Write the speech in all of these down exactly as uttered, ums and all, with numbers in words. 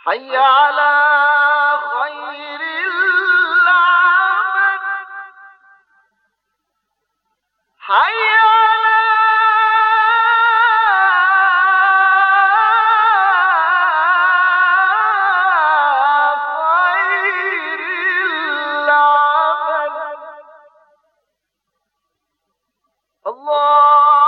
حي على خير العمل حي على خير العمل الله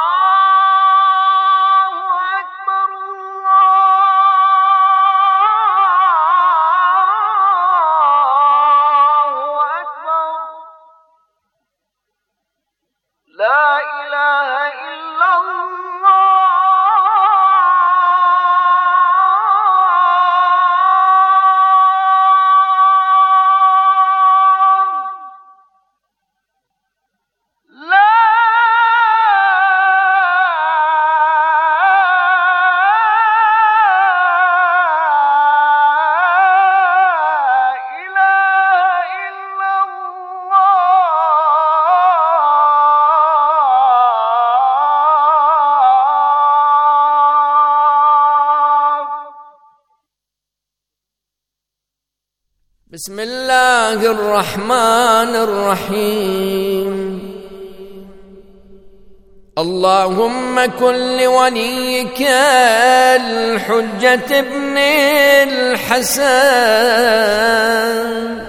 بسم الله الرحمن الرحيم. اللهم كن لوليك الحجة ابن الحسن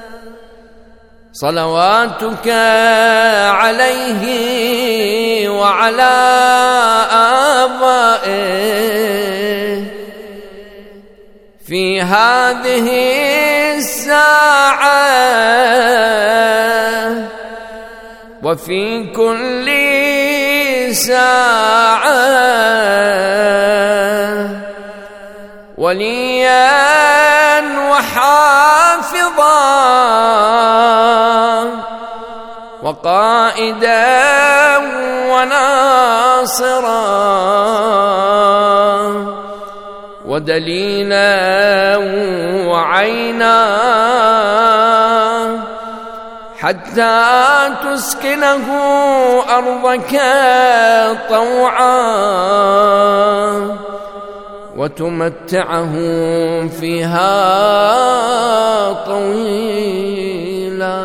صلواتك عليه وعلى آبائه في هذه الساعة وفي كل ساعة وليا وحافظا وقائدا وناصرا ودليلا وعينا حتى تسكنه أرضك طوعا وتمتعه فيها طويلا.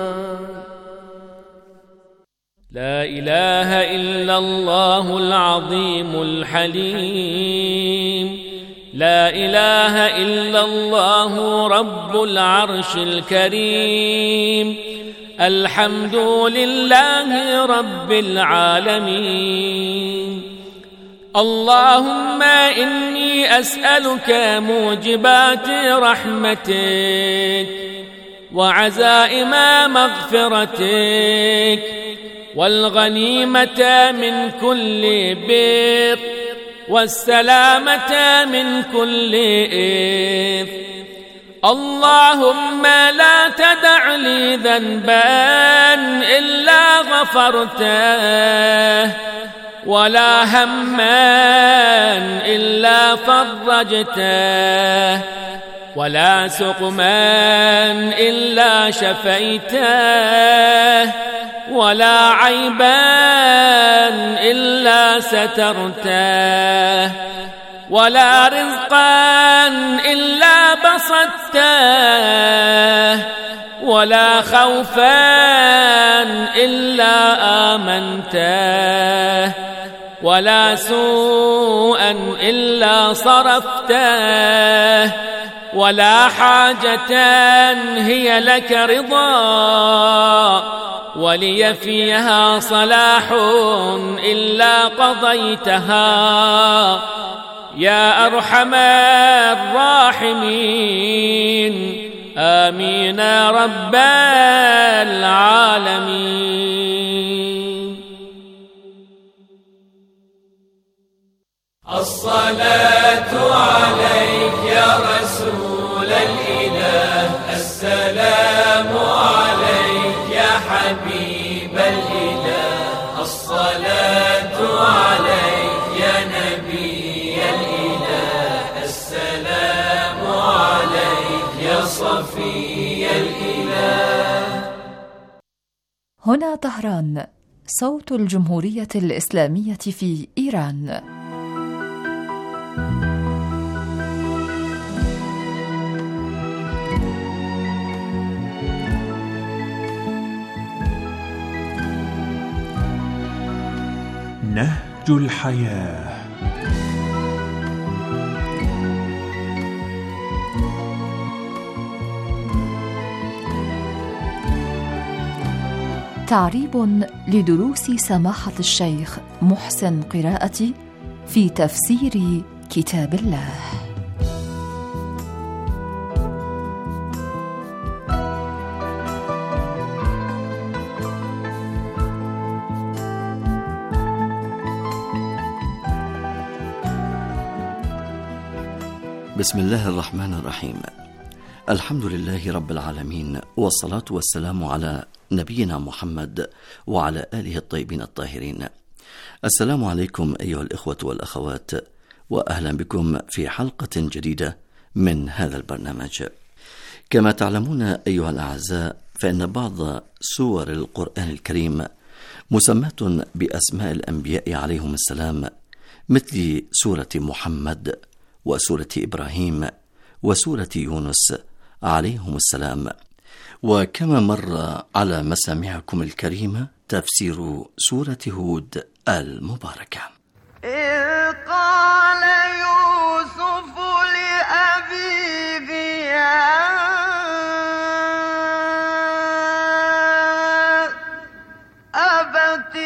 لا إله إلا الله العظيم الحليم، لا إله إلا الله رب العرش الكريم، الحمد لله رب العالمين. اللهم إني أسألك موجبات رحمتك وعزائم مغفرتك والغنيمة من كل بر والسلامة من كل إثم. اللهم لا تدع لي ذنبا إلا غفرته ولا هما إلا فرجته ولا سقما إلا شفيته ولا عيبا إلا سترته ولا رزقا إلا بسطته ولا خوفا إلا آمنته ولا سوءا إلا صرفته ولا حاجة هي لك رضا ولي فيها صلاح إلا قضيتها يا أرحم الراحمين. آمين يا رب العالمين. الصلاة عليك يا رسول الإله، السلام عليك يا حبيب الإله، الصلاة عليك يا نبي الإله، السلام عليك يا صفي الإله. هنا طهران، صوت الجمهورية الإسلامية في إيران. نهج الحياة. تعريب لدروس سماحة الشيخ محسن قراءتي في تفسير كتاب الله. بسم الله الرحمن الرحيم. الحمد لله رب العالمين، والصلاة والسلام على نبينا محمد وعلى آله الطيبين الطاهرين. السلام عليكم أيها الإخوة والأخوات، وأهلا بكم في حلقة جديدة من هذا البرنامج. كما تعلمون أيها الأعزاء، فإن بعض سور القرآن الكريم مسماة بأسماء الأنبياء عليهم السلام، مثل سورة محمد وسورة إبراهيم وسورة يونس عليهم السلام. وكما مر على مسامعكم الكريمة تفسير سورة هود المباركة. إذ قال يوسف لأبيه يا أبت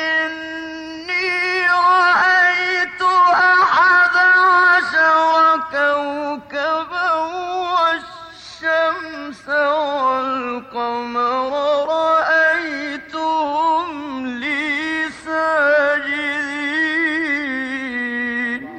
إني رأيت أحد عشر كوكبا والشمس والقمر رأيتهم لي ساجدين.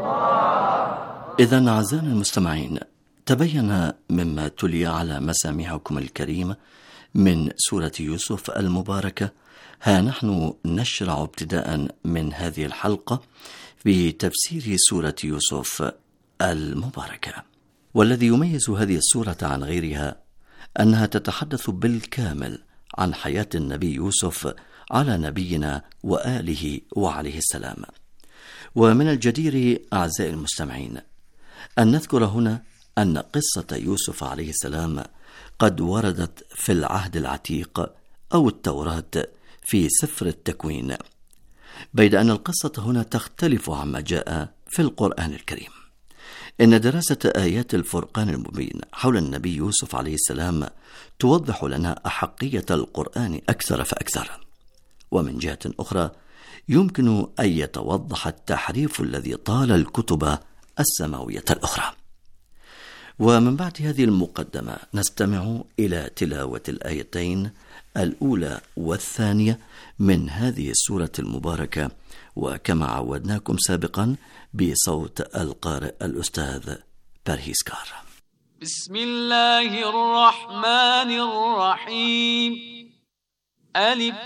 إذن أعزائنا المستمعين، تبين مما تلي على مسامعكم الكريمة من سورة يوسف المباركة، ها نحن نشرع ابتداء من هذه الحلقة بتفسير سورة يوسف المباركة. والذي يميز هذه السورة عن غيرها أنها تتحدث بالكامل عن حياة النبي يوسف على نبينا وآله وعليه السلام. ومن الجدير أعزائي المستمعين أن نذكر هنا أن قصة يوسف عليه السلام قد وردت في العهد العتيق أو التوراة في سفر التكوين، بيد أن القصة هنا تختلف عما جاء في القرآن الكريم. إن دراسة آيات الفرقان المبين حول النبي يوسف عليه السلام توضح لنا أحقية القرآن أكثر فأكثر. ومن جهة أخرى يمكن أن يتوضح التحريف الذي طال الكتب السماوية الأخرى. ومن بعد هذه المقدمة نستمع إلى تلاوة الآيتين الأولى والثانية من هذه السورة المباركة، وكما عودناكم سابقا بصوت القارئ الأستاذ برهيس كار. بسم الله الرحمن الرحيم. ألف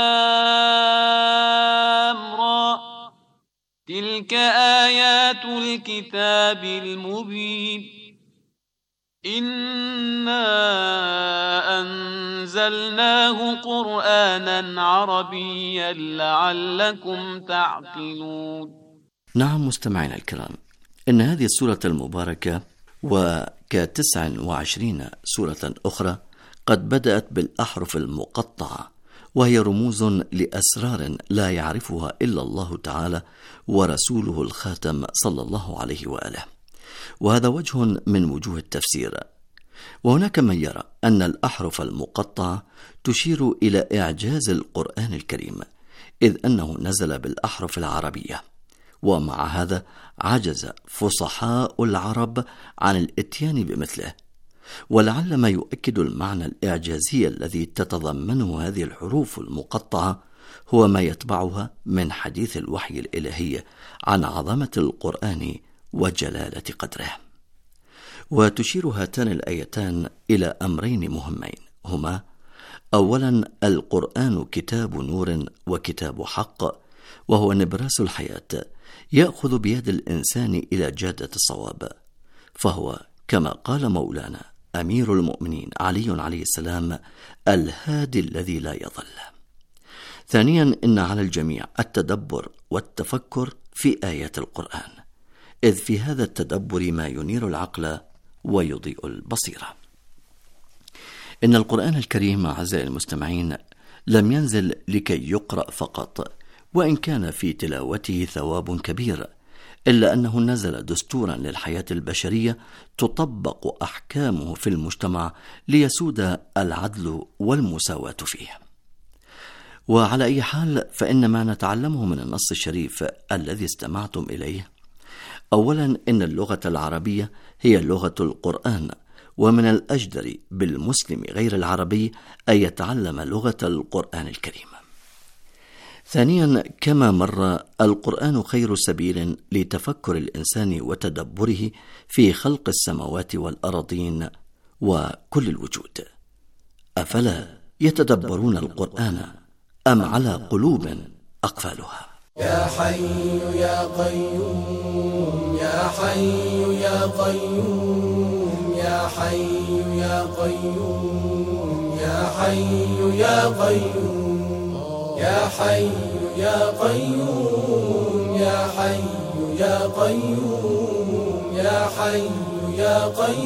لام را، تلك آيات الكتاب المبين. إنا أنزلناه قرآنا عربيا لعلكم تعقلون. نعم مستمعينا الكرام، إن هذه السورة المباركة وكتسع وعشرين سورة أخرى قد بدأت بالأحرف المقطعة، وهي رموز لأسرار لا يعرفها إلا الله تعالى ورسوله الخاتم صلى الله عليه وآله. وهذا وجه من وجوه التفسير. وهناك من يرى أن الأحرف المقطعة تشير إلى إعجاز القرآن الكريم، إذ أنه نزل بالأحرف العربية، ومع هذا عجز فصحاء العرب عن الإتيان بمثله. ولعل ما يؤكد المعنى الإعجازي الذي تتضمنه هذه الحروف المقطعة هو ما يتبعها من حديث الوحي الإلهي عن عظمة القرآن وجلالة قدره. وتشير هاتان الآيتان إلى أمرين مهمين، هما أولا القرآن كتاب نور وكتاب حق، وهو نبراس الحياة يأخذ بيد الإنسان إلى جادة الصواب، فهو كما قال مولانا أمير المؤمنين علي عليه السلام الهادي الذي لا يضل. ثانيا إن على الجميع التدبر والتفكر في آيات القرآن، إذ في هذا التدبر ما ينير العقل ويضيء البصيرة. إن القرآن الكريم أعزائي المستمعين لم ينزل لكي يقرأ فقط، وإن كان في تلاوته ثواب كبير، إلا أنه نزل دستورا للحياة البشرية تطبق أحكامه في المجتمع ليسود العدل والمساواة فيه. وعلى أي حال، فإن ما نتعلمه من النص الشريف الذي استمعتم إليه: أولا، إن اللغة العربية هي لغة القرآن، ومن الأجدر بالمسلم غير العربي أن يتعلم لغة القرآن الكريم. ثانيا، كما مر، القرآن خير سبيل لتفكر الإنسان وتدبره في خلق السماوات والأراضين وكل الوجود. أفلا يتدبرون القرآن أم على قلوب أقفالها؟ يا حي يا قيوم يا حي يا قيوم يا حي يا قيوم يا حي يا قيوم يا حي يا قيوم يا حي يا قيوم يا حي يا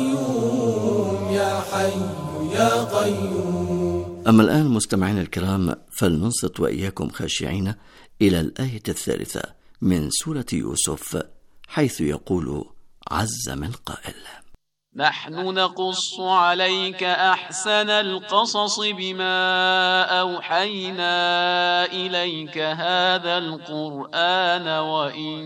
قيوم يا حي يا قيوم. أما الآن مستمعين الكرام، فلننصت وإياكم خاشعين إلى الآية الثالثة من سورة يوسف، حيث يقول عز من قائل: نحن نقص عليك أحسن القصص بما أوحينا إليك هذا القرآن وإن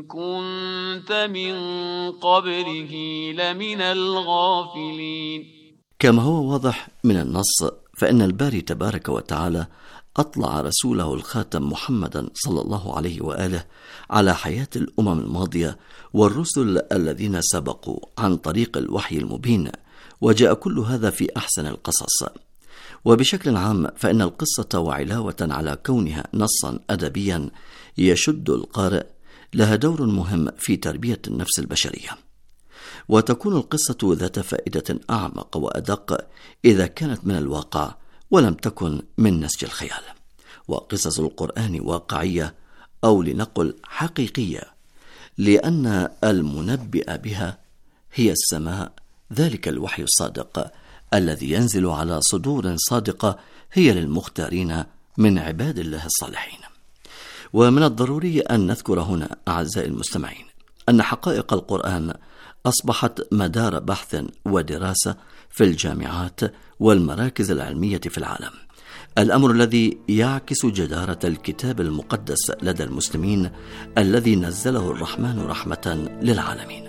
كنت من قبله لمن الغافلين. كما هو واضح من النص، فإن الباري تبارك وتعالى أطلع رسوله الخاتم محمدا صلى الله عليه وآله على حياة الأمم الماضية والرسل الذين سبقوا عن طريق الوحي المبين، وجاء كل هذا في أحسن القصص. وبشكل عام، فإن القصة وعلاوة على كونها نصا أدبيا يشد القارئ لها دور مهم في تربية النفس البشرية، وتكون القصة ذات فائدة أعمق وأدق إذا كانت من الواقع ولم تكن من نسج الخيال. وقصص القرآن واقعية، أو لنقل حقيقية، لأن المنبئ بها هي السماء، ذلك الوحي الصادق الذي ينزل على صدور صادقة هي للمختارين من عباد الله الصالحين. ومن الضروري أن نذكر هنا أعزائي المستمعين أن حقائق القرآن أصبحت مدار بحث ودراسة في الجامعات والمراكز العلمية في العالم، الأمر الذي يعكس جدارة الكتاب المقدس لدى المسلمين الذي نزله الرحمن رحمة للعالمين.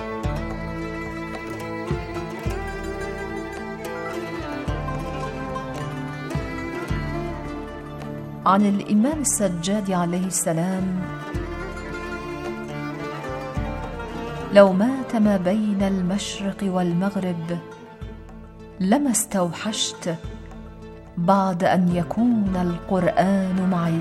عن الإمام السجاد عليه السلام: لو مات ما بين المشرق والمغرب لما استوحشت بعد أن يكون القرآن معي.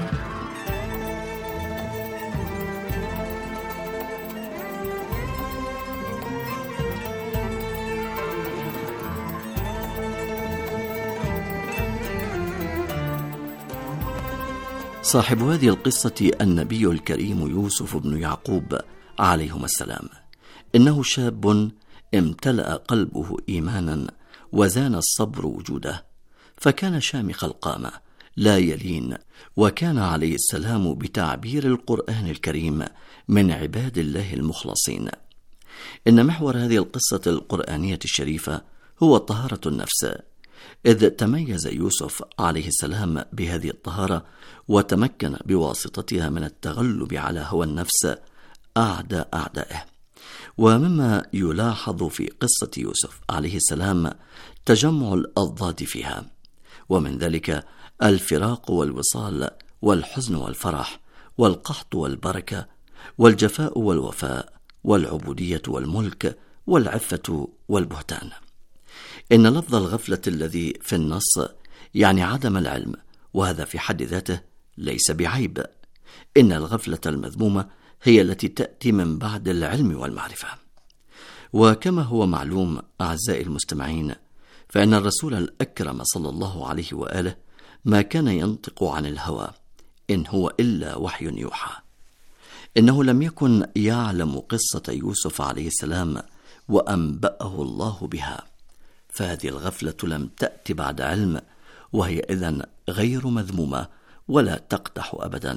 صاحب هذه القصة النبي الكريم يوسف بن يعقوب عليهما السلام. إنه شاب امتلأ قلبه إيمانا وزان الصبر وجوده، فكان شامخ القامة لا يلين، وكان عليه السلام بتعبير القرآن الكريم من عباد الله المخلصين. إن محور هذه القصة القرآنية الشريفة هو طهارة النفس، إذ تميز يوسف عليه السلام بهذه الطهارة وتمكن بواسطتها من التغلب على هوى النفس أعداء أعدائه. ومما يلاحظ في قصة يوسف عليه السلام تجمع الأضداد فيها، ومن ذلك الفراق والوصال والحزن والفرح والقحط والبركة والجفاء والوفاء والعبودية والملك والعفة والبهتان. إن لفظ الغفلة الذي في النص يعني عدم العلم، وهذا في حد ذاته ليس بعيب. إن الغفلة المذمومة هي التي تأتي من بعد العلم والمعرفة. وكما هو معلوم أعزائي المستمعين، فإن الرسول الأكرم صلى الله عليه وآله ما كان ينطق عن الهوى، إن هو إلا وحي يوحى. إنه لم يكن يعلم قصة يوسف عليه السلام وأنبأه الله بها، فهذه الغفلة لم تأتي بعد علم، وهي إذن غير مذمومة ولا تقدح أبدا،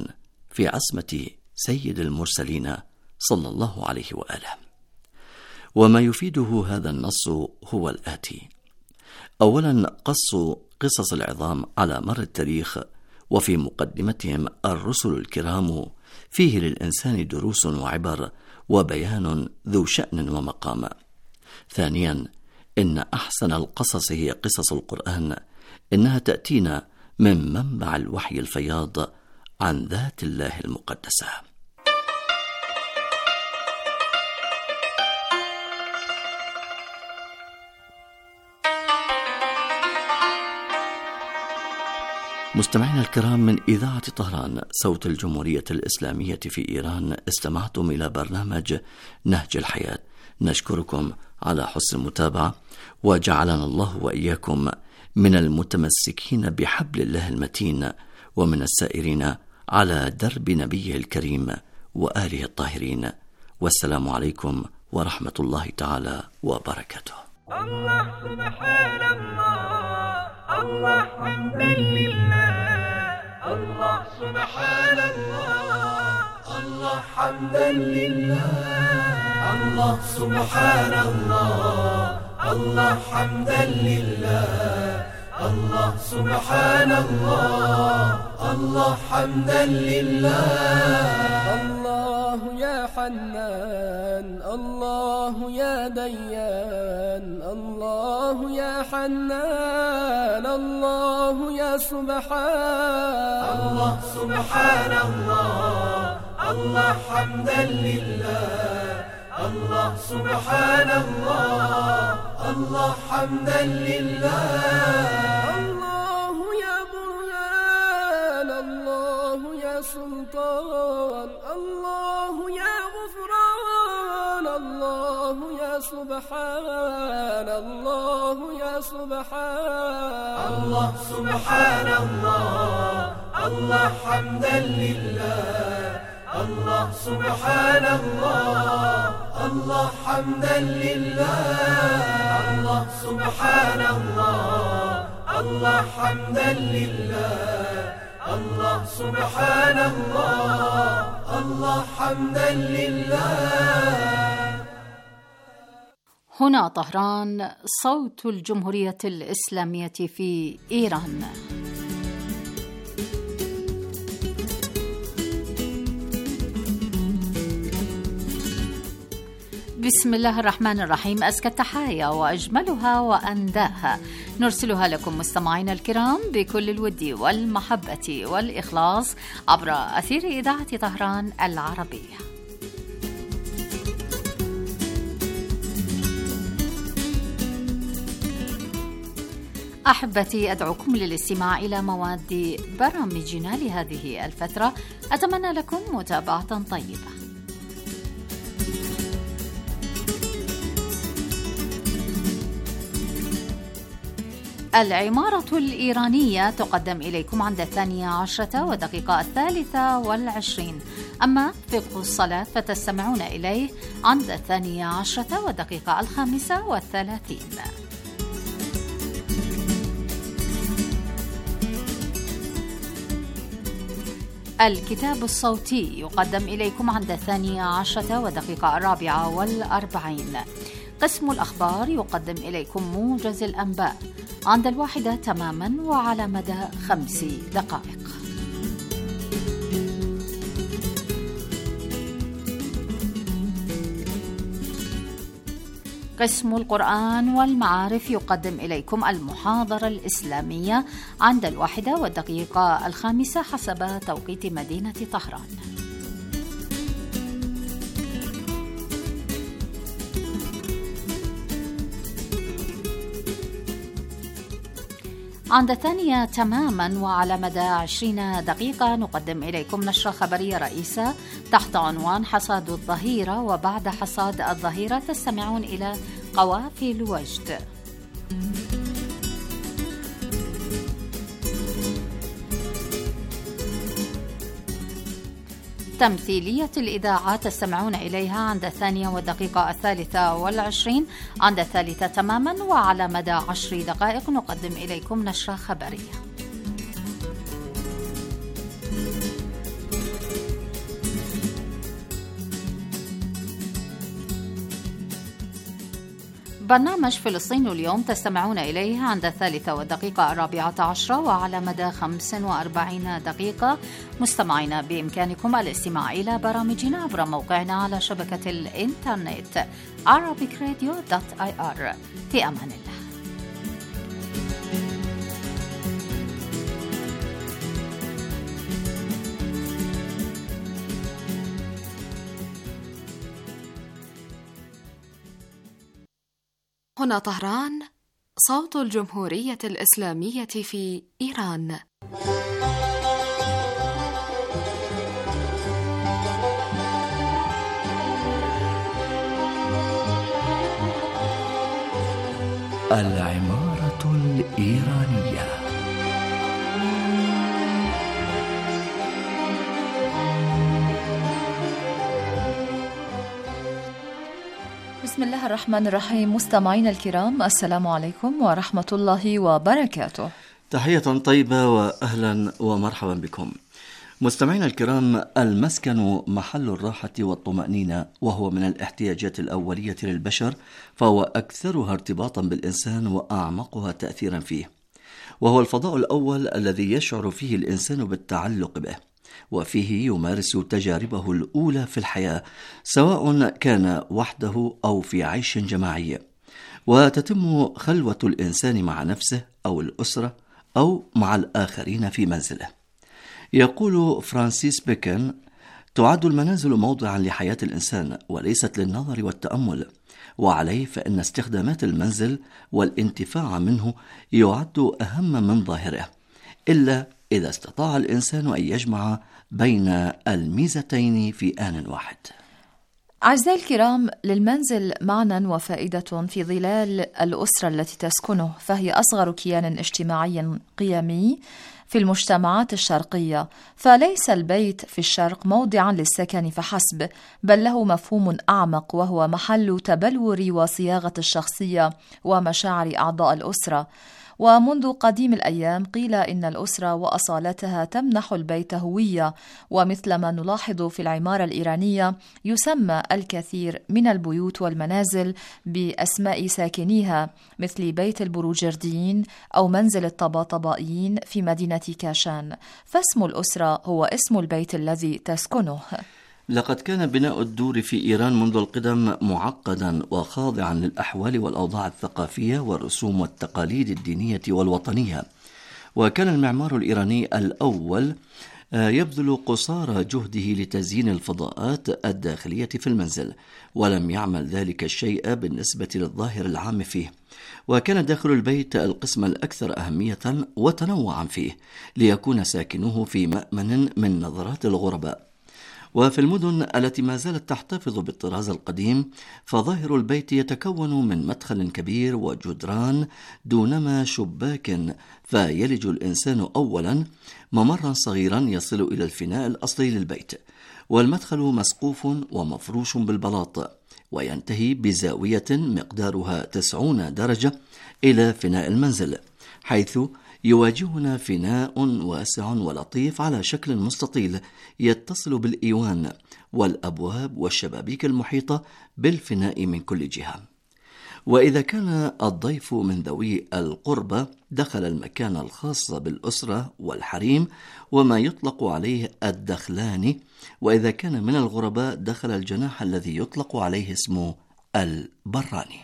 في عصمة سيد المرسلين صلى الله عليه وآله. وما يفيده هذا النص هو الآتي: أولا، قص قصص العظام على مر التاريخ وفي مقدمتهم الرسل الكرام، فيه للإنسان دروس وعبر وبيان ذو شأن ومقام. ثانيا، إن أحسن القصص هي قصص القرآن، إنها تأتينا من منبع الوحي الفياض عن ذات الله المقدسة. مستمعينا الكرام، من إذاعة طهران صوت الجمهورية الإسلامية في إيران، استمعتم إلى برنامج نهج الحياة. نشكركم على حسن المتابعة، وجعلنا الله وإياكم من المتمسكين بحبل الله المتين، ومن السائرين على درب نبيه الكريم وآله الطاهرين. والسلام عليكم ورحمة الله تعالى وبركاته. الله سبحان الله، الله حمدا لله، الله سبحان الله، الله حمدا لله، الله سبحان الله، الله حمدا لله، الله سبحان الله، الله حمدا لله. الله يا حنان، الله يا ديان، الله يا حنان، الله يا سبحان. الله سبحان الله، الله حمدا لله، الله سبحان الله، الله حمدا لله. الله يا برهان، الله يا سلطان، الله يا غفران، الله يا سبحان، الله يا سبحان. الله سبحان الله، الله حمدا لله، الله سبحان الله، الله حمدا لله. الله سبحان الله، الله حمدا لله، الله سبحان الله، الله حمدا لله. هنا طهران صوت الجمهورية الإسلامية في إيران. بسم الله الرحمن الرحيم. أزكى التحايا وأجملها وأنداها نرسلها لكم مستمعينا الكرام بكل الود والمحبة والإخلاص عبر أثير إذاعة طهران العربية. أحبتي، أدعوكم للاستماع إلى مواد برامجنا لهذه الفترة. أتمنى لكم متابعة طيبة. العمارة الإيرانية تقدم إليكم عند الثانية عشرة ودقيقة الثالثة والعشرين، أما فقه الصلاة فتستمعون إليه عند الثانية عشرة ودقيقة الخامسة والثلاثين. الكتاب الصوتي يقدم إليكم عند الثانية عشرة ودقيقة الرابعة والأربعين. قسم الأخبار يقدم إليكم موجز الأنباء عند الواحدة تماما وعلى مدى خمس دقائق. قسم القرآن والمعارف يقدم إليكم المحاضرة الإسلامية عند الواحدة والدقيقة الخامسة حسب توقيت مدينة طهران. عند الثانية تماما وعلى مدى عشرين دقيقة نقدم إليكم نشرة خبرية رئيسة تحت عنوان حصاد الظهيرة، وبعد حصاد الظهيرة تستمعون إلى قوافي الوجد. تمثيلية الإذاعة تستمعون إليها عند الثانية والدقيقة الثالثة والعشرين. عند الثالثة تماما وعلى مدى عشر دقائق نقدم إليكم نشرة خبرية. برنامج فلسطين اليوم تستمعون إليه عند الثالثة والدقيقة الرابعة عشرة وعلى مدى خمس وأربعين دقيقة. مستمعينا بإمكانكم الاستماع إلى برامجنا عبر موقعنا على شبكة الإنترنت arabic radio dot i r. في أمان الله. هنا طهران، صوت الجمهورية الإسلامية في إيران. العمارة الإيرانية. بسم الله الرحمن الرحيم. مستمعينا الكرام، السلام عليكم ورحمة الله وبركاته. تحية طيبة وأهلا ومرحبا بكم. مستمعينا الكرام، المسكن محل الراحة والطمأنينة، وهو من الاحتياجات الأولية للبشر، فهو أكثرها ارتباطا بالإنسان وأعمقها تأثيرا فيه، وهو الفضاء الأول الذي يشعر فيه الإنسان بالتعلق به، وفيه يمارس تجاربه الأولى في الحياة، سواء كان وحده أو في عيش جماعي، وتتم خلوة الإنسان مع نفسه أو الأسرة أو مع الآخرين في منزله. يقول فرانسيس بيكن: تعد المنازل موضعا لحياة الإنسان وليست للنظر والتأمل، وعليه فإن استخدامات المنزل والانتفاع منه يعد أهم من ظاهره، إلا إذا استطاع الإنسان أن يجمع بين الميزتين في آن واحد. أعزائي الكرام، للمنزل معنى وفائدة في ظلال الأسرة التي تسكنه، فهي أصغر كيان اجتماعي قيمي في المجتمعات الشرقية، فليس البيت في الشرق موضعا للسكن فحسب، بل له مفهوم أعمق، وهو محل تبلور وصياغة الشخصية ومشاعر أعضاء الأسرة. ومنذ قديم الأيام قيل إن الأسرة وأصالتها تمنح البيت هوية، ومثلما نلاحظ في العمارة الإيرانية يسمى الكثير من البيوت والمنازل بأسماء ساكنيها، مثل بيت البروجرديين أو منزل الطباطبائيين في مدينة كاشان، فاسم الأسرة هو اسم البيت الذي تسكنه. لقد كان بناء الدور في إيران منذ القدم معقدا وخاضعا للأحوال والأوضاع الثقافية والرسوم والتقاليد الدينية والوطنية، وكان المعمار الإيراني الأول يبذل قصارى جهده لتزيين الفضاءات الداخلية في المنزل، ولم يعمل ذلك الشيء بالنسبة للظاهر العام فيه، وكان داخل البيت القسم الأكثر أهمية وتنوعا فيه، ليكون ساكنوه في مأمن من نظرات الغرباء. وفي المدن التي ما زالت تحتفظ بالطراز القديم، فظاهر البيت يتكون من مدخل كبير وجدران دونما شباك، فيلج الإنسان أولا ممرا صغيرا يصل إلى الفناء الأصلي للبيت، والمدخل مسقوف ومفروش بالبلاط، وينتهي بزاوية مقدارها تسعون درجة إلى فناء المنزل، حيث يواجهنا فناء واسع ولطيف على شكل مستطيل يتصل بالإيوان والأبواب والشبابيك المحيطة بالفناء من كل جهة. وإذا كان الضيف من ذوي القربة دخل المكان الخاص بالأسرة والحريم وما يطلق عليه الدخلان، وإذا كان من الغرباء دخل الجناح الذي يطلق عليه اسمه البراني.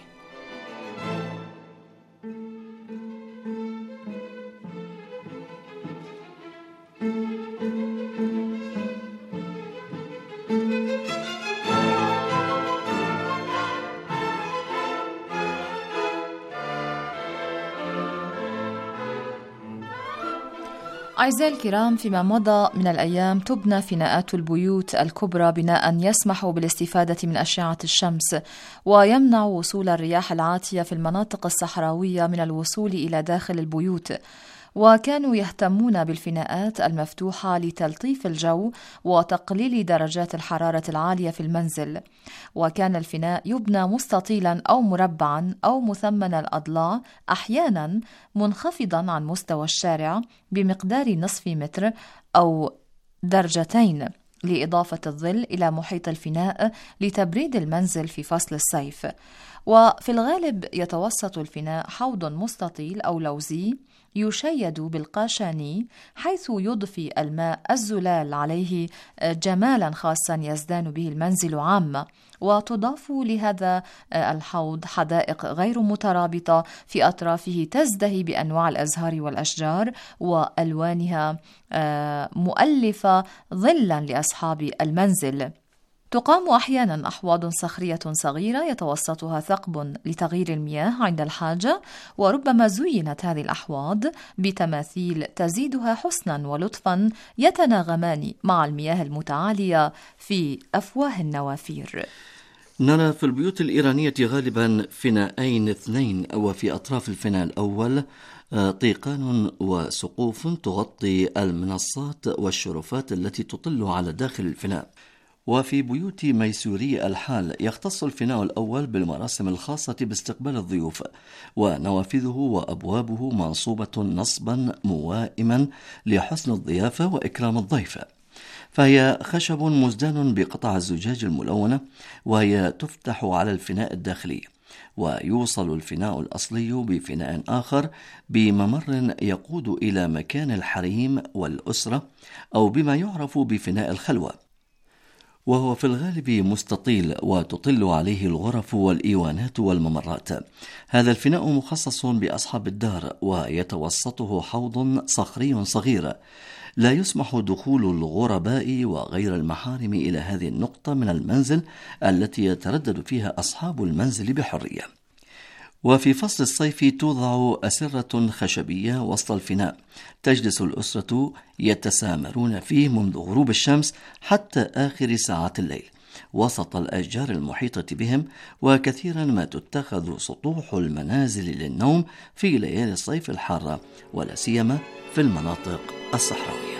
أعزائي الكرام، فيما مضى من الأيام تبنى فناءات البيوت الكبرى بناء يسمح بالاستفادة من أشعة الشمس، ويمنع وصول الرياح العاتية في المناطق الصحراوية من الوصول إلى داخل البيوت. وكانوا يهتمون بالفناءات المفتوحة لتلطيف الجو وتقليل درجات الحرارة العالية في المنزل. وكان الفناء يبنى مستطيلا أو مربعا أو مثمن الأضلاع، أحيانا منخفضا عن مستوى الشارع بمقدار نصف متر أو درجتين، لإضافة الظل إلى محيط الفناء لتبريد المنزل في فصل الصيف. وفي الغالب يتوسط الفناء حوض مستطيل أو لوزي يشيد بالقاشاني، حيث يضفي الماء الزلال عليه جمالا خاصا يزدان به المنزل عامة، وتضاف لهذا الحوض حدائق غير مترابطة في أطرافه تزدهي بأنواع الأزهار والأشجار وألوانها مؤلفة ظلا لأصحاب المنزل. تقام أحيانا أحواض صخرية صغيرة يتوسطها ثقب لتغيير المياه عند الحاجة، وربما زينت هذه الأحواض بتماثيل تزيدها حسنا ولطفا يتناغمان مع المياه المتعالية في أفواه النوافير. نرى في البيوت الإيرانية غالبا فناءين اثنين، وفي أطراف الفناء الأول طيقان وسقوف تغطي المنصات والشرفات التي تطل على داخل الفناء. وفي بيوت ميسوري الحال يختص الفناء الأول بالمراسم الخاصة باستقبال الضيوف، ونوافذه وأبوابه منصوبة نصبا موائما لحسن الضيافة وإكرام الضيف، فهي خشب مزدان بقطع الزجاج الملونة، وهي تفتح على الفناء الداخلي، ويوصل الفناء الأصلي بفناء آخر بممر يقود إلى مكان الحريم والأسرة، أو بما يعرف بفناء الخلوة، وهو في الغالب مستطيل وتطل عليه الغرف والإيوانات والممرات. هذا الفناء مخصص بأصحاب الدار، ويتوسطه حوض صخري صغير لا يسمح دخول الغرباء وغير المحارم إلى هذه النقطة من المنزل التي يتردد فيها أصحاب المنزل بحرية. وفي فصل الصيف توضع أسرة خشبية وسط الفناء، تجلس الأسرة يتسامرون فيه منذ غروب الشمس حتى آخر ساعات الليل وسط الأشجار المحيطة بهم، وكثيرا ما تتخذ سطوح المنازل للنوم في ليالي الصيف الحارة، ولا سيما في المناطق الصحراوية.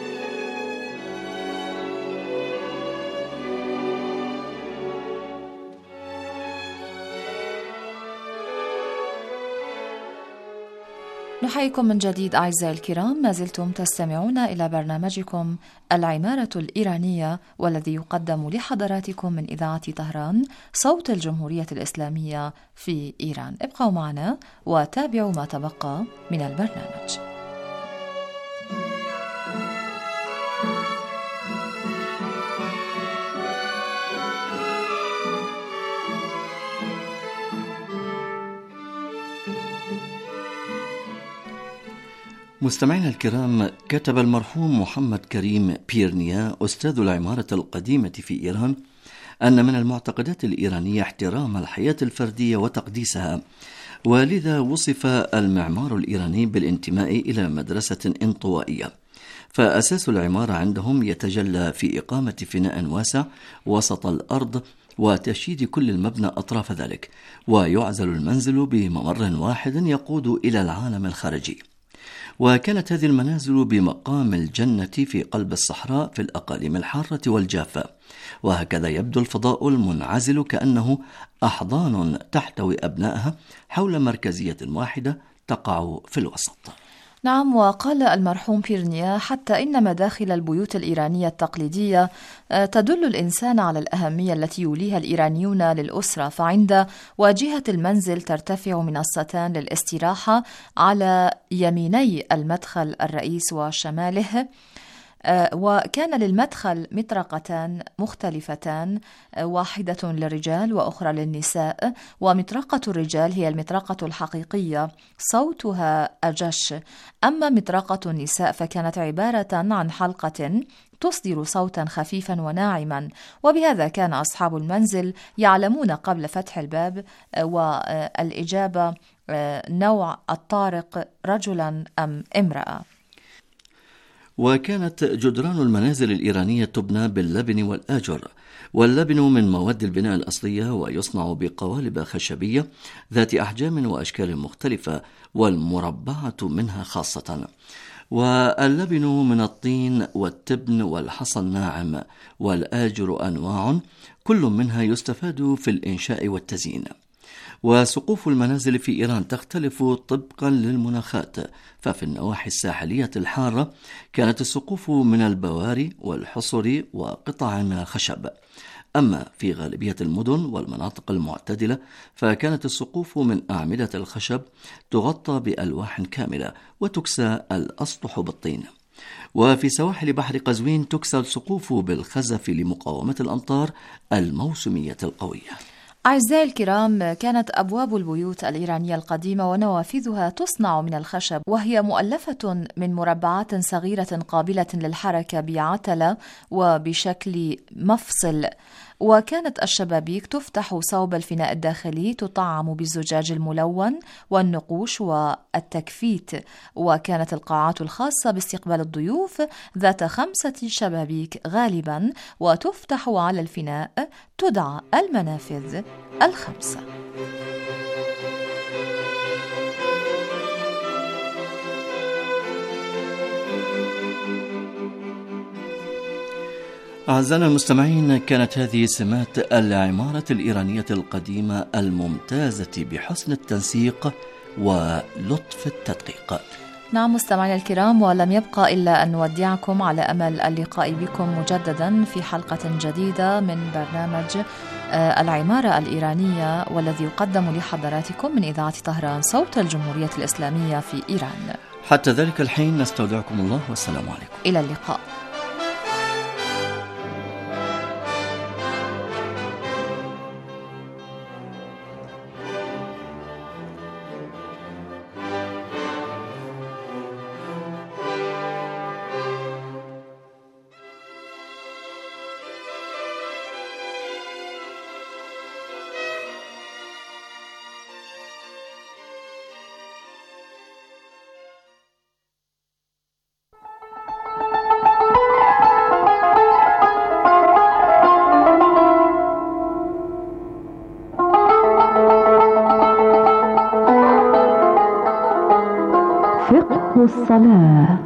نحييكم من جديد أعزائي الكرام، ما زلتم تستمعون إلى برنامجكم العمارة الإيرانية، والذي يقدم لحضراتكم من إذاعة طهران صوت الجمهورية الإسلامية في إيران. ابقوا معنا وتابعوا ما تبقى من البرنامج. مستمعينا الكرام، كتب المرحوم محمد كريم بيرنيا أستاذ العمارة القديمة في إيران أن من المعتقدات الإيرانية احترام الحياة الفردية وتقديسها، ولذا وصف المعمار الإيراني بالانتماء إلى مدرسة انطوائية. فأساس العمارة عندهم يتجلى في إقامة فناء واسع وسط الأرض وتشييد كل المبنى أطراف ذلك، ويعزل المنزل بممر واحد يقود إلى العالم الخارجي. وكانت هذه المنازل بمقام الجنة في قلب الصحراء في الأقاليم الحارة والجافة، وهكذا يبدو الفضاء المنعزل كأنه أحضان تحتوي أبنائها حول مركزية واحدة تقع في الوسط. نعم، وقال المرحوم بيرنيا حتى إن مداخل البيوت الإيرانية التقليدية تدل الإنسان على الأهمية التي يوليها الإيرانيون للأسرة، فعند واجهة المنزل ترتفع منصتان للاستراحة على يميني المدخل الرئيس وشماله، وكان للمدخل مطرقتان مختلفتان، واحدة للرجال وأخرى للنساء، ومطرقة الرجال هي المطرقة الحقيقية صوتها أجش، أما مطرقة النساء فكانت عبارة عن حلقة تصدر صوتا خفيفا وناعما، وبهذا كان أصحاب المنزل يعلمون قبل فتح الباب والإجابة نوع الطارق رجلا أم امرأة. وكانت جدران المنازل الإيرانية تبنى باللبن والآجر، واللبن من مواد البناء الأصلية ويصنع بقوالب خشبية ذات أحجام وأشكال مختلفة، والمربعة منها خاصة، واللبن من الطين والتبن والحصى الناعم، والآجر أنواع كل منها يستفاد في الإنشاء والتزيين. وسقوف المنازل في إيران تختلف طبقا للمناخات، ففي النواحي الساحلية الحارة كانت السقوف من البواري والحصر وقطع من الخشب، أما في غالبية المدن والمناطق المعتدلة فكانت السقوف من أعمدة الخشب تغطى بألواح كاملة وتكسى الأسطح بالطين. وفي سواحل بحر قزوين تكسى السقوف بالخزف لمقاومة الأمطار الموسمية القوية. أعزائي الكرام، كانت أبواب البيوت الإيرانية القديمة ونوافذها تصنع من الخشب، وهي مؤلفة من مربعات صغيرة قابلة للحركة بعتلة وبشكل مفصل. وكانت الشبابيك تفتح صوب الفناء الداخلي تطعم بالزجاج الملون والنقوش والتكفيت. وكانت القاعات الخاصة باستقبال الضيوف ذات خمسة شبابيك غالبا، وتفتح على الفناء تدعى المنافذ الخمسة. أعزائنا المستمعين، كانت هذه سمات العمارة الإيرانية القديمة الممتازة بحسن التنسيق ولطف التدقيق. نعم مستمعينا الكرام، ولم يبقى إلا أن نودعكم على أمل اللقاء بكم مجددا في حلقة جديدة من برنامج العمارة الإيرانية، والذي يقدم لحضراتكم من إذاعة طهران صوت الجمهورية الإسلامية في إيران. حتى ذلك الحين نستودعكم الله والسلام عليكم. إلى اللقاء. الصلاة.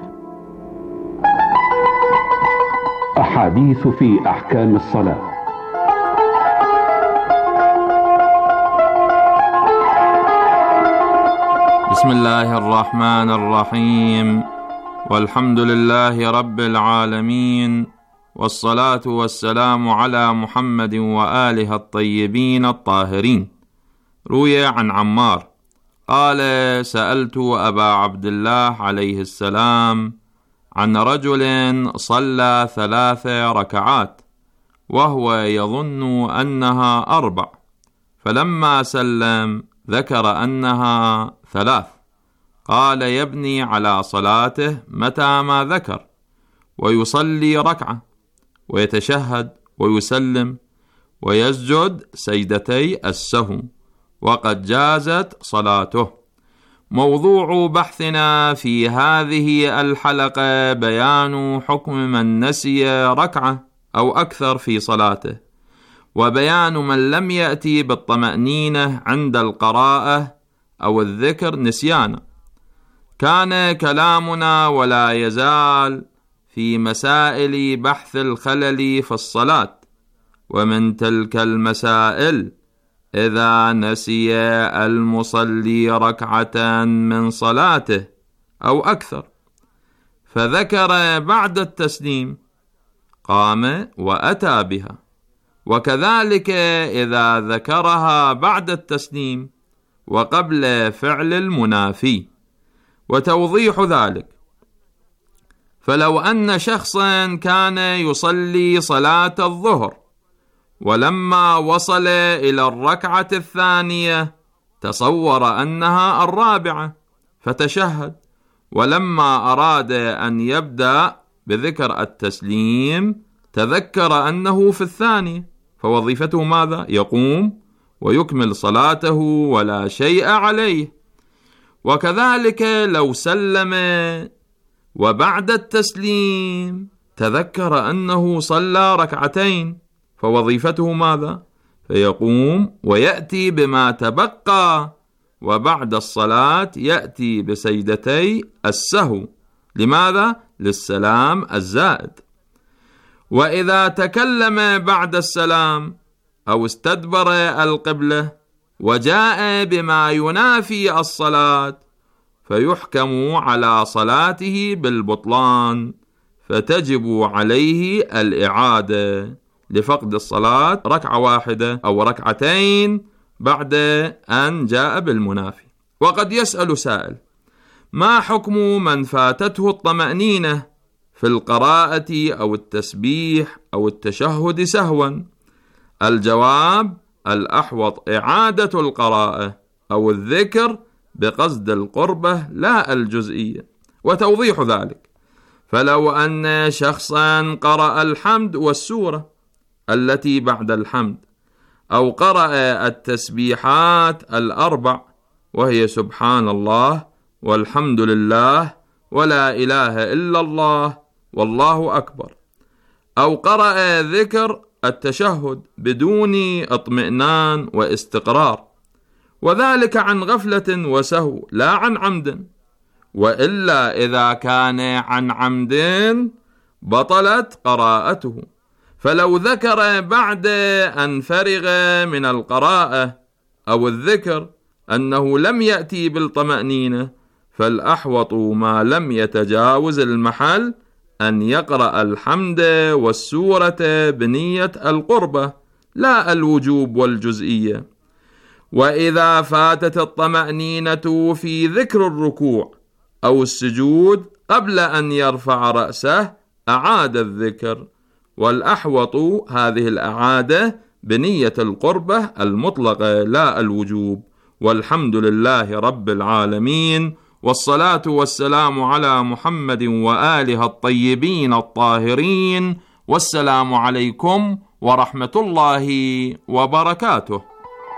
أحاديث في أحكام الصلاة. بسم الله الرحمن الرحيم، والحمد لله رب العالمين، والصلاة والسلام على محمد وآله الطيبين الطاهرين. روي عن عمار قال: سألت أبا عبد الله عليه السلام عن رجل صلى ثلاث ركعات وهو يظن أنها أربع، فلما سلم ذكر أنها ثلاث. قال: يبني على صلاته متى ما ذكر، ويصلي ركعة ويتشهد ويسلم ويسجد سجدتي السهو، وقد جازت صلاته. موضوع بحثنا في هذه الحلقة بيان حكم من نسي ركعة أو أكثر في صلاته، وبيان من لم يأتي بالطمأنينة عند القراءة أو الذكر نسيانا. كان كلامنا ولا يزال في مسائل بحث الخلل في الصلاة، ومن تلك المسائل إذا نسي المصلي ركعة من صلاته أو أكثر فذكر بعد التسليم قام وأتى بها، وكذلك إذا ذكرها بعد التسليم وقبل فعل المنافي. وتوضيح ذلك: فلو أن شخصا كان يصلي صلاة الظهر ولما وصل إلى الركعة الثانية تصور أنها الرابعة فتشهد، ولما أراد أن يبدأ بذكر التسليم تذكر أنه في الثانية، فوظيفته ماذا؟ يقوم ويكمل صلاته ولا شيء عليه. وكذلك لو سلم وبعد التسليم تذكر أنه صلى ركعتين، فوظيفته ماذا؟ فيقوم ويأتي بما تبقى، وبعد الصلاة يأتي بسجدتي السهو. لماذا؟ للسلام الزائد. وإذا تكلم بعد السلام أو استدبر القبلة وجاء بما ينافي الصلاة فيحكم على صلاته بالبطلان، فتجب عليه الإعادة، لفقد الصلاة ركعة واحدة أو ركعتين بعد أن جاء بالمنافي. وقد يسأل سائل: ما حكم من فاتته الطمأنينة في القراءة أو التسبيح أو التشهد سهوا؟ الجواب: الأحوط إعادة القراءة أو الذكر بقصد القربة لا الجزئية. وتوضيح ذلك: فلو أن شخصا قرأ الحمد والسورة التي بعد الحمد، أو قرأ التسبيحات الأربع وهي سبحان الله والحمد لله ولا إله إلا الله والله أكبر، أو قرأ ذكر التشهد بدون اطمئنان واستقرار، وذلك عن غفلة وسهو لا عن عمد، وإلا إذا كان عن عمد بطلت قراءته. فلو ذكر بعد أن فرغ من القراءة أو الذكر أنه لم يأتي بالطمأنينة، فالأحوط ما لم يتجاوز المحل أن يقرأ الحمد والسورة بنية القربة لا الوجوب والجزئية. وإذا فاتت الطمأنينة في ذكر الركوع أو السجود قبل أن يرفع رأسه أعاد الذكر، والأحوط هذه الأعادة بنية القربة المطلقة لا الوجوب. والحمد لله رب العالمين، والصلاة والسلام على محمد وآله الطيبين الطاهرين، والسلام عليكم ورحمة الله وبركاته.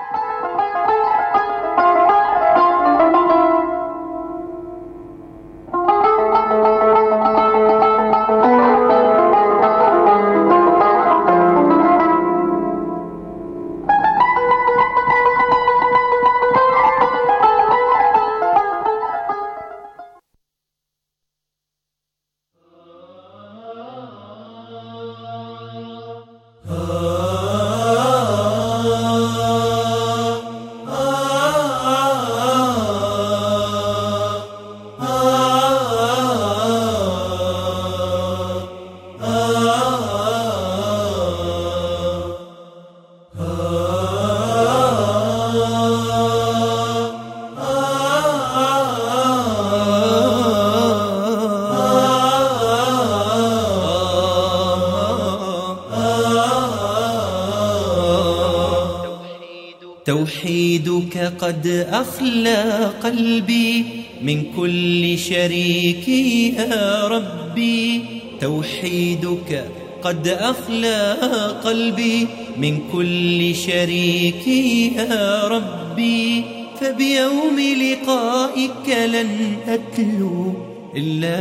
توحيدك قد أخلى قلبي من كل شريك يا ربي، توحيدك قد أخلى قلبي من كل شريك يا ربي، فبيوم لقائك لن أتلو إلا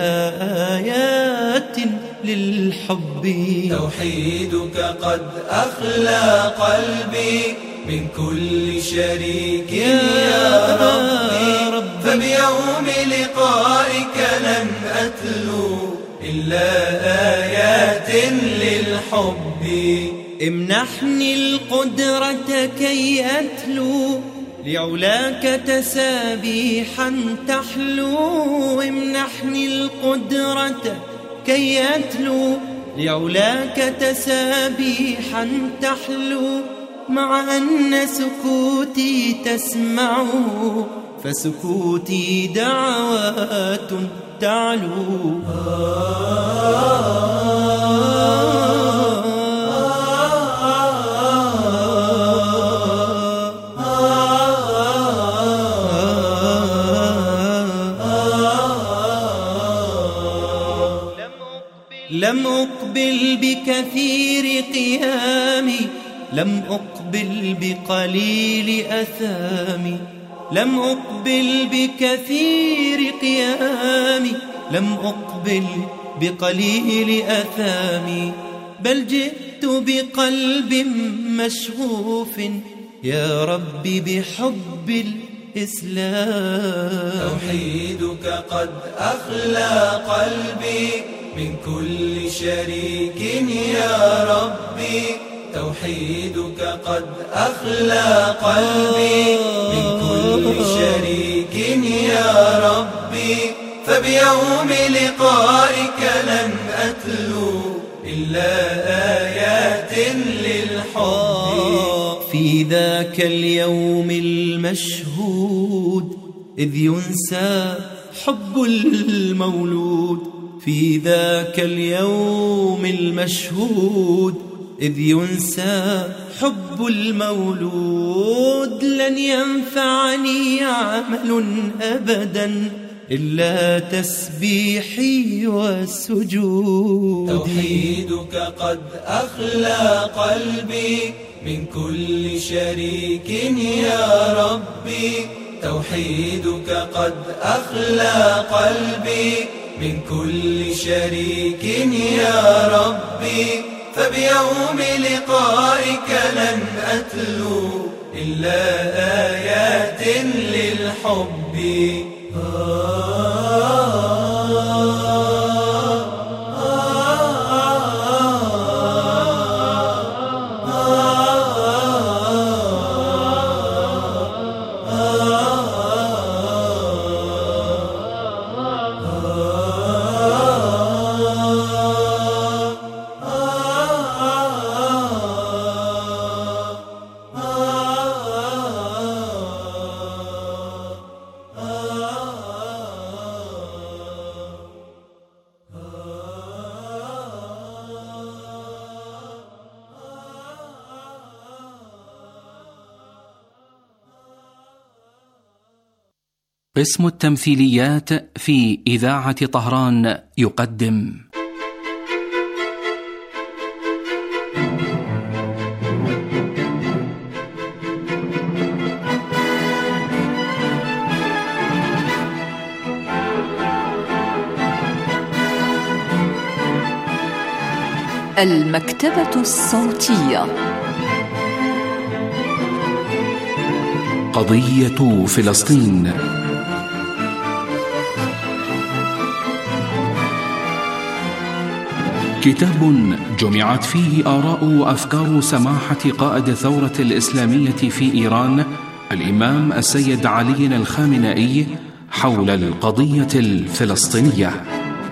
آيات للحب. توحيدك قد أخلى قلبي من كل شريك يا ربي، فبيوم لقائك لن أتلو إلا آيات للحب. امنحني القدرة كي أتلو لعلاك تسابيحا تحلو، امنحني القدرة كي أتلو لعلاك تسابيحا تحلو، مع أن سكوتي تسمعه فسكوتي دعوات تعلو. لم أقبل بكثير قيامي، لم أقبل بقليل أثامي، لم أقبل بكثير قيامي، لم أقبل بقليل أثامي، بل جئت بقلب مشغوف يا ربي بحب الإسلام. توحيدك قد أخلى قلبي من كل شريك يا ربي، توحيدك قد أخلى قلبي من كل شريك يا ربي، فبيوم لقائك لن أتلو إلا آيات للحب. في ذاك اليوم المشهود إذ ينسى حب المولود، في ذاك اليوم المشهود إذ ينسى حب المولود. لن ينفعني عمل أبدا إلا تسبيحي وسجودي. توحيدك قد أخلى قلبي من كل شريك يا ربي. توحيدك قد أخلى قلبي من كل شريك يا ربي. فبيوم لقائك لن أتلو إلا آيات للحب. قسم التمثيليات في إذاعة طهران يقدم المكتبة الصوتية. قضية فلسطين. كتاب جمعت فيه آراء وأفكار سماحة قائد الثورة الإسلامية في إيران الإمام السيد علي الخامنئي حول القضية الفلسطينية.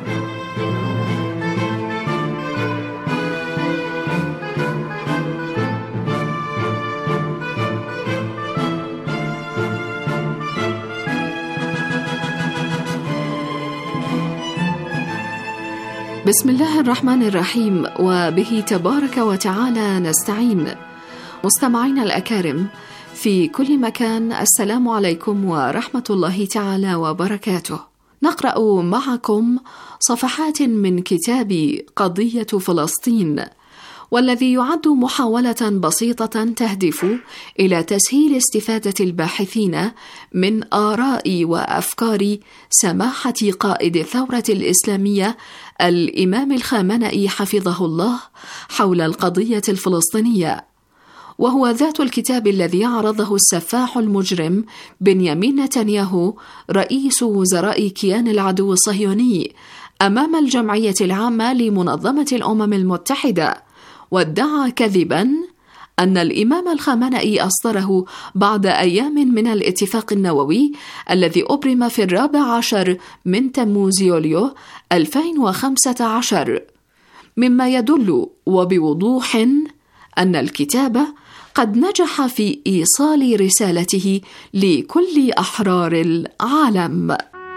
بسم الله الرحمن الرحيم، وبه تبارك وتعالى نستعين. مستمعينا الأكارم في كل مكان، السلام عليكم ورحمة الله تعالى وبركاته. نقرأ معكم صفحات من كتاب قضية فلسطين، والذي يعد محاولة بسيطة تهدف إلى تسهيل استفادة الباحثين من آراء وأفكار سماحة قائد الثورة الإسلامية الإمام الخامنئي حفظه الله حول القضية الفلسطينية، وهو ذات الكتاب الذي عرضه السفاح المجرم بنيامين نتنياهو رئيس وزراء كيان العدو الصهيوني أمام الجمعية العامة لمنظمة الأمم المتحدة، وادعى كذباً أن الإمام الخامنئي أصدره بعد أيام من الاتفاق النووي الذي أبرم في الرابع عشر من تموز يوليو ألفين وخمسة عشر، مما يدل وبوضوح أن الكتاب قد نجح في إيصال رسالته لكل أحرار العالم.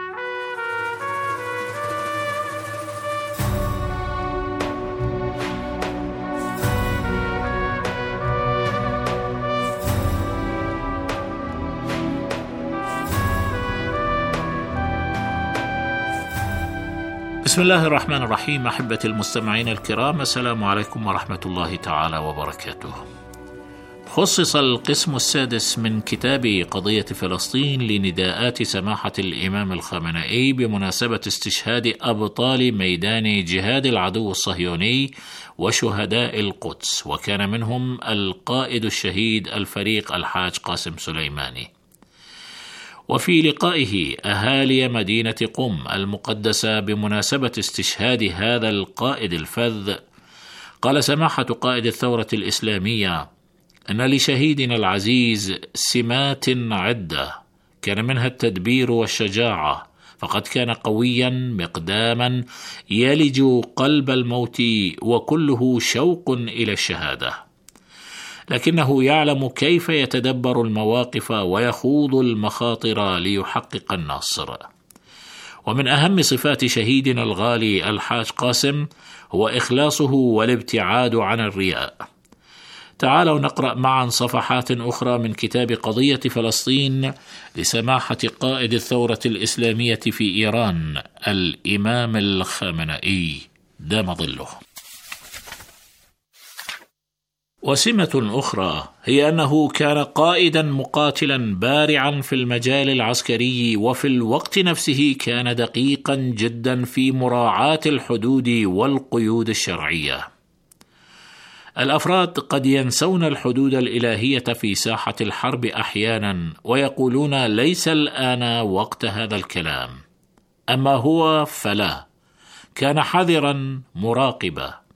بسم الله الرحمن الرحيم. أحبتي المستمعين الكرام، السلام عليكم ورحمة الله تعالى وبركاته. خصص القسم السادس من كتاب قضية فلسطين لنداءات سماحة الإمام الخامنئي بمناسبة استشهاد أبطال ميدان جهاد العدو الصهيوني وشهداء القدس، وكان منهم القائد الشهيد الفريق الحاج قاسم سليماني. وفي لقائه أهالي مدينة قم المقدسة بمناسبة استشهاد هذا القائد الفذ، قال سماحة قائد الثورة الإسلامية أن لشهيدنا العزيز سمات عدة كان منها التدبير والشجاعة فقد كان قويا مقداما يلج قلب الموت وكله شوق إلى الشهادة، لكنه يعلم كيف يتدبر المواقف ويخوض المخاطر ليحقق النصر. ومن أهم صفات شهيدنا الغالي الحاج قاسم هو إخلاصه والابتعاد عن الرياء. تعالوا نقرأ معا صفحات أخرى من كتاب قضية فلسطين لسماحة قائد الثورة الإسلامية في إيران الإمام الخامنئي دام ظله. وسمة أخرى هي أنه كان قائدا مقاتلا بارعا في المجال العسكري، وفي الوقت نفسه كان دقيقا جدا في مراعاة الحدود والقيود الشرعية. الأفراد قد ينسون الحدود الإلهية في ساحة الحرب أحيانا ويقولون ليس الآن وقت هذا الكلام، أما هو فلا، كان حذرا مراقبا.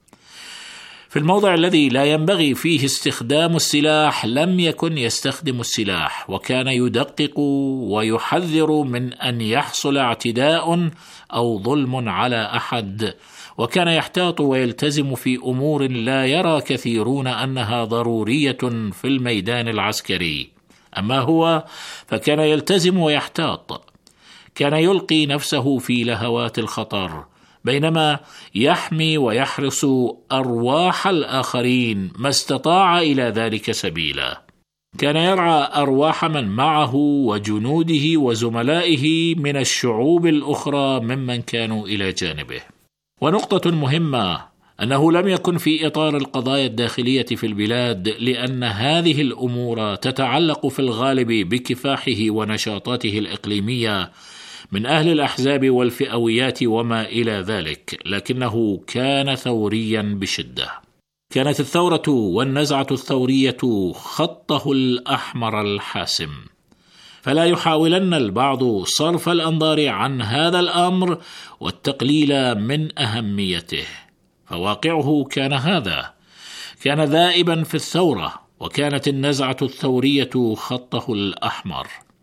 في الموضع الذي لا ينبغي فيه استخدام السلاح لم يكن يستخدم السلاح، وكان يدقق ويحذر من أن يحصل اعتداء أو ظلم على أحد، وكان يحتاط ويلتزم في أمور لا يرى كثيرون أنها ضرورية في الميدان العسكري، أما هو فكان يلتزم ويحتاط. كان يلقي نفسه في لهوات الخطر بينما يحمي ويحرس أرواح الآخرين ما استطاع إلى ذلك سبيلا. كان يرعى أرواح من معه وجنوده وزملائه من الشعوب الأخرى ممن كانوا إلى جانبه. ونقطة مهمة أنه لم يكن في إطار القضايا الداخلية في البلاد، لأن هذه الأمور تتعلق في الغالب بكفاحه ونشاطاته الإقليمية من أهل الأحزاب والفئويات وما إلى ذلك، لكنه كان ثوريا بشدة. كانت الثورة والنزعة الثورية خطه الأحمر الحاسم، فلا يحاولن البعض صرف الأنظار عن هذا الأمر والتقليل من أهميته، فواقعه كان هذا. كان ذائبا في الثورة، وكانت النزعة الثورية خطه الأحمر.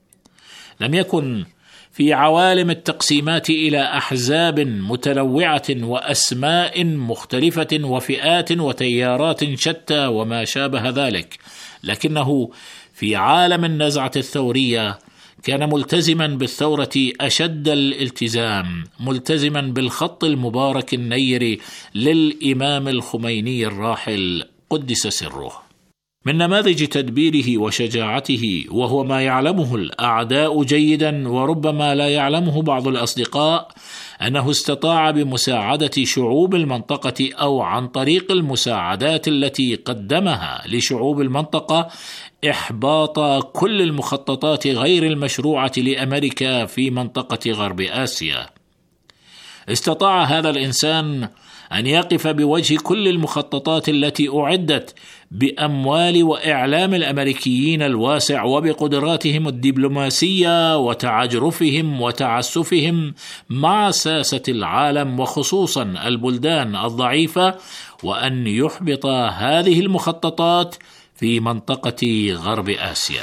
لم يكن في عوالم التقسيمات إلى أحزاب متنوعة وأسماء مختلفة وفئات وتيارات شتى وما شابه ذلك، لكنه في عالم النزعة الثورية كان ملتزما بالثورة أشد الالتزام، ملتزما بالخط المبارك النير للإمام الخميني الراحل قدس سره. من نماذج تدبيره وشجاعته، وهو ما يعلمه الأعداء جيدا وربما لا يعلمه بعض الأصدقاء، أنه استطاع بمساعدة شعوب المنطقة أو عن طريق المساعدات التي قدمها لشعوب المنطقة إحباط كل المخططات غير المشروعة لأمريكا في منطقة غرب آسيا. استطاع هذا الإنسان أن يقف بوجه كل المخططات التي أعدت بأموال وإعلام الأمريكيين الواسع وبقدراتهم الدبلوماسية وتعجرفهم وتعسفهم مع ساسة العالم وخصوصا البلدان الضعيفة، وأن يحبط هذه المخططات في منطقة غرب آسيا.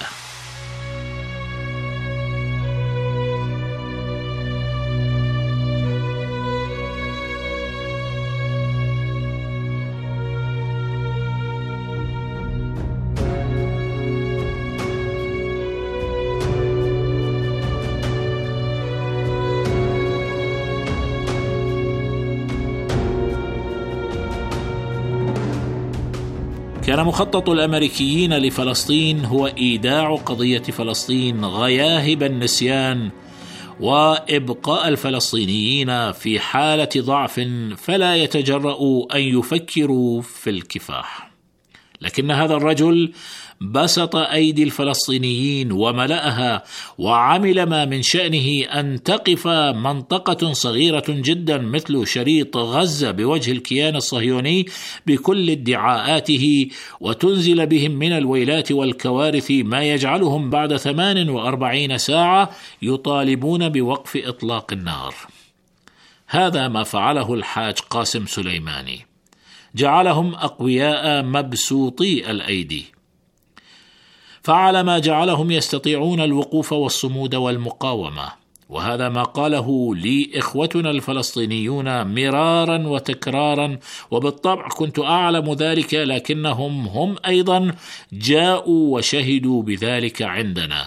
كان مخطط الأمريكيين لفلسطين هو إيداع قضية فلسطين غياهب النسيان وإبقاء الفلسطينيين في حالة ضعف فلا يتجرؤوا أن يفكروا في الكفاح. لكن هذا الرجل بسط أيدي الفلسطينيين وملأها، وعمل ما من شأنه أن تقف منطقة صغيرة جدا مثل شريط غزة بوجه الكيان الصهيوني بكل ادعاءاته، وتنزل بهم من الويلات والكوارث ما يجعلهم بعد ثمان وأربعين ساعة يطالبون بوقف إطلاق النار. هذا ما فعله الحاج قاسم سليماني، جعلهم أقوياء مبسوطي الأيدي، فعل ما جعلهم يستطيعون الوقوف والصمود والمقاومة، وهذا ما قاله لي إخوتنا الفلسطينيون مرارا وتكرارا، وبالطبع كنت أعلم ذلك، لكنهم هم أيضا جاءوا وشهدوا بذلك عندنا.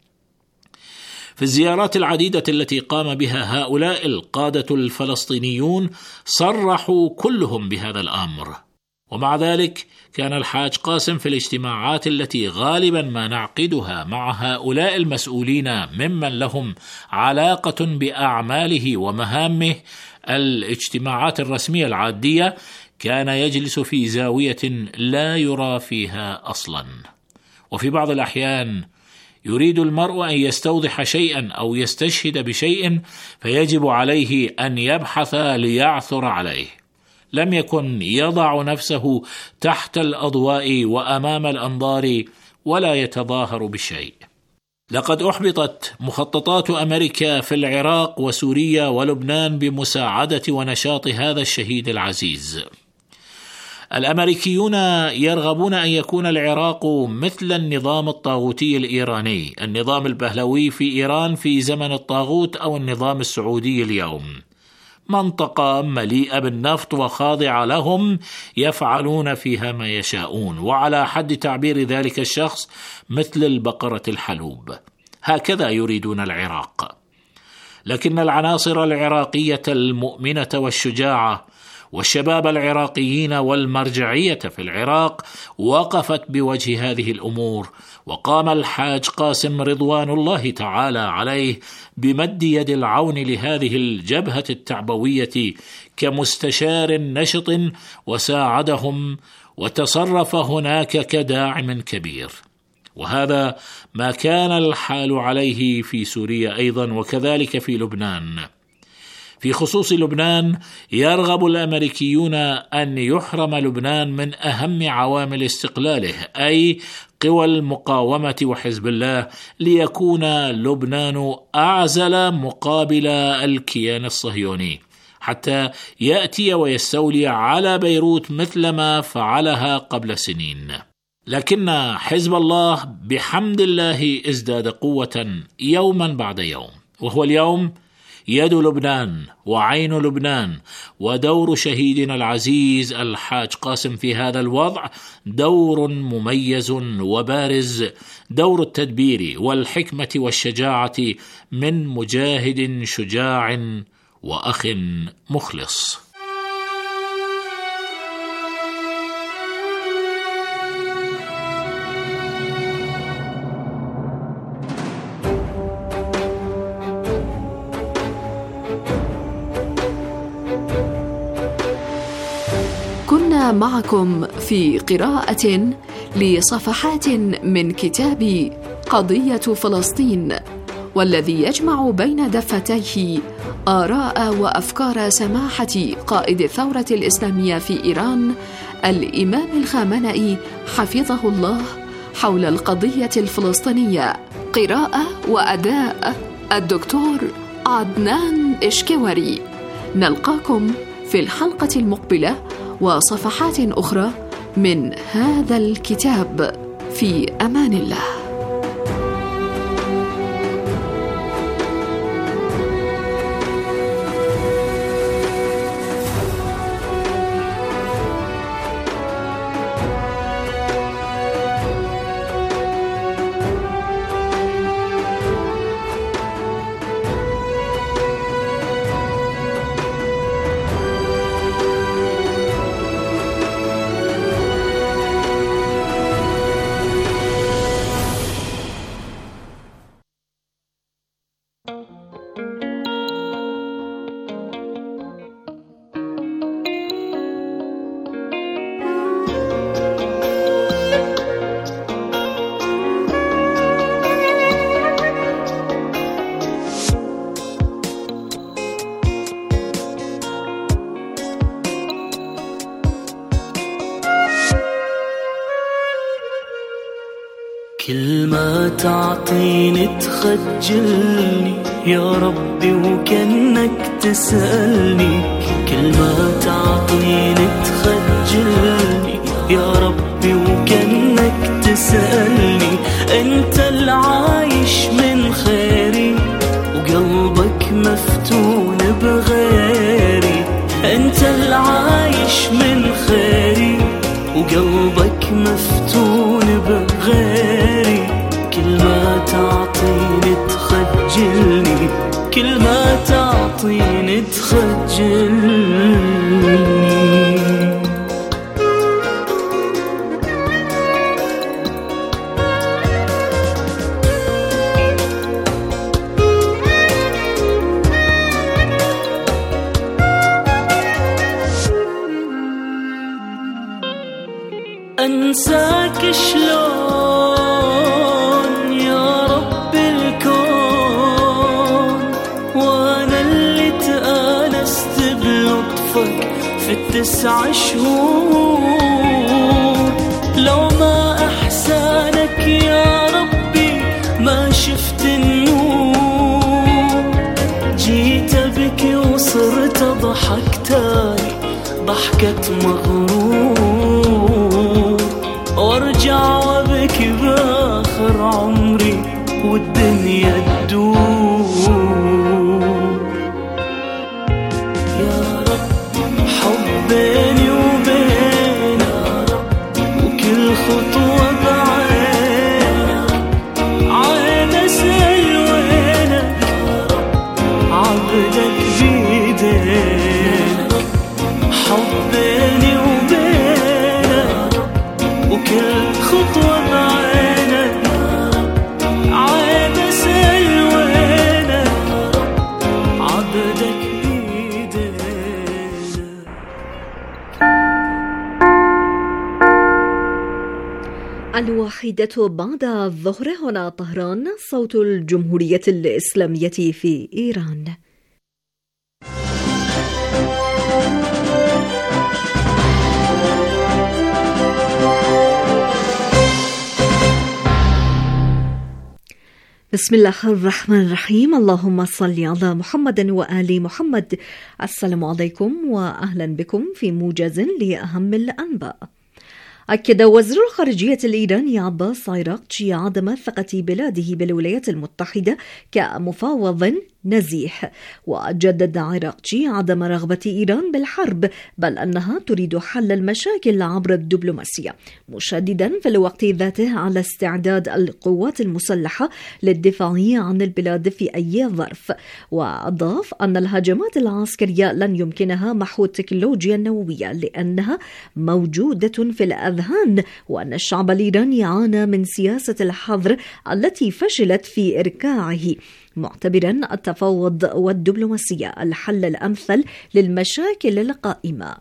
في الزيارات العديدة التي قام بها هؤلاء القادة الفلسطينيون صرحوا كلهم بهذا الأمر، ومع ذلك كان الحاج قاسم في الاجتماعات التي غالبا ما نعقدها مع هؤلاء المسؤولين ممن لهم علاقة بأعماله ومهامه، الاجتماعات الرسمية العادية، كان يجلس في زاوية لا يرى فيها أصلا. وفي بعض الأحيان يريد المرء أن يستوضح شيئا أو يستشهد بشيء فيجب عليه أن يبحث ليعثر عليه، لم يكن يضع نفسه تحت الأضواء وأمام الأنظار ولا يتظاهر بشيء. لقد أحبطت مخططات أمريكا في العراق وسوريا ولبنان بمساعدة ونشاط هذا الشهيد العزيز. الأمريكيون يرغبون أن يكون العراق مثل النظام الطاغوتي الإيراني، النظام البهلوي في إيران في زمن الطاغوت، أو النظام السعودي اليوم، منطقة مليئة بالنفط وخاضعة لهم يفعلون فيها ما يشاءون، وعلى حد تعبير ذلك الشخص مثل البقرة الحلوب. هكذا يريدون العراق. لكن العناصر العراقية المؤمنة والشجاعة والشباب العراقيين والمرجعية في العراق وقفت بوجه هذه الأمور، وقام الحاج قاسم رضوان الله تعالى عليه بمد يد العون لهذه الجبهة التعبوية كمستشار نشط، وساعدهم وتصرف هناك كداعم كبير. وهذا ما كان الحال عليه في سوريا أيضا، وكذلك في لبنان. في خصوص لبنان، يرغب الأمريكيون أن يحرم لبنان من أهم عوامل استقلاله، أي قوى المقاومة وحزب الله، ليكون لبنان أعزل مقابل الكيان الصهيوني، حتى يأتي ويستولي على بيروت مثلما فعلها قبل سنين. لكن حزب الله بحمد الله ازداد قوة يوما بعد يوم، وهو اليوم يد لبنان وعين لبنان. ودور شهيدنا العزيز الحاج قاسم في هذا الوضع دور مميز وبارز، دور التدبير والحكمة والشجاعة من مجاهد شجاع وأخ مخلص. معكم في قراءة لصفحات من كتاب قضية فلسطين، والذي يجمع بين دفتيه آراء وأفكار سماحة قائد الثورة الإسلامية في إيران الإمام الخامنئي حفظه الله حول القضية الفلسطينية. قراءة وأداء الدكتور عدنان إشكوري. نلقاكم في الحلقة المقبلة وصفحات أخرى من هذا الكتاب. في أمان الله. كل ما تعطيني تخجلني يا ربي وكأنك تسألني، كل ما تعطيني تخجلني يا ربي وكأنك تسألني. انت العايش من خيري وقلبك تخجلني، كل ما تعطيني تخجلني. أنساك شلون يا رب الكون، وأنا اللي تآنست بلطفك في التسع شهور. لو ما أحسانك يا ربي ما شفت النور، جيت أبكي وصرت أضحك تاني ضحكة مغرور، وارجع وابكي باخر عمري والدنيا تدور. يا رب حب بيني وبينك، وكل خطوة بعين عين اسأل وينك، عبدك بيدينك. حب بيني وبينك، وكل خطوة بعينك عين اسأل وينك، عبدك بيدينك. الواحدة بعد الظهر، هنا طهران، صوت الجمهورية الإسلامية في إيران. بسم الله الرحمن الرحيم. اللهم صل على محمد وآل محمد. السلام عليكم وأهلا بكم في موجز لأهم الأنباء. أكد وزير الخارجية الإيراني عباس عراقچي عدم ثقة بلاده بالولايات المتحدة كمفاوض نزيح، وجدد عراقچي عدم رغبة إيران بالحرب، بل أنها تريد حل المشاكل عبر الدبلوماسية، مشددا في الوقت ذاته على استعداد القوات المسلحة للدفاع عن البلاد في أي ظرف. وأضاف أن الهجمات العسكرية لن يمكنها محو التكنولوجيا النووية لأنها موجودة في الأذهان، وأن الشعب الإيراني عانى من سياسة الحظر التي فشلت في إركاعه، معتبرا التفاوض والدبلوماسية الحل الأمثل للمشاكل القائمة.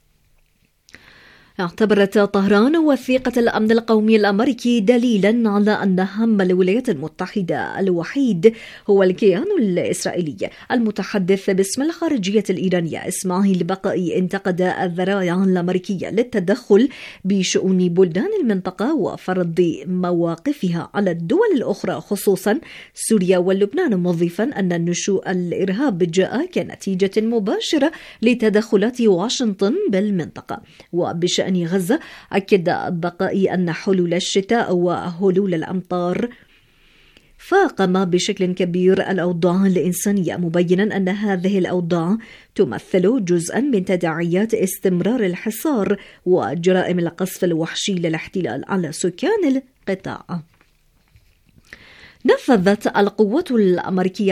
اعتبرت طهران وثيقة الأمن القومي الأمريكي دليلا على أن هم الولايات المتحدة الوحيد هو الكيان الإسرائيلي. المتحدث باسم الخارجية الإيرانية إسماعيل بقائي انتقد الذرائع الأمريكية للتدخل بشؤون بلدان المنطقة وفرض مواقفها على الدول الأخرى خصوصا سوريا ولبنان، مضيفا أن النشوء الإرهاب جاء كنتيجة مباشرة لتدخلات واشنطن بالمنطقة. وبشأن غزة، أكد بقائي أن حلول الشتاء وهلول الأمطار فاقم بشكل كبير الأوضاع الإنسانية، مبينا أن هذه الأوضاع تمثل جزءا من تداعيات استمرار الحصار وجرائم القصف الوحشي للاحتلال على سكان القطاع. نفذت القوات الأمريكية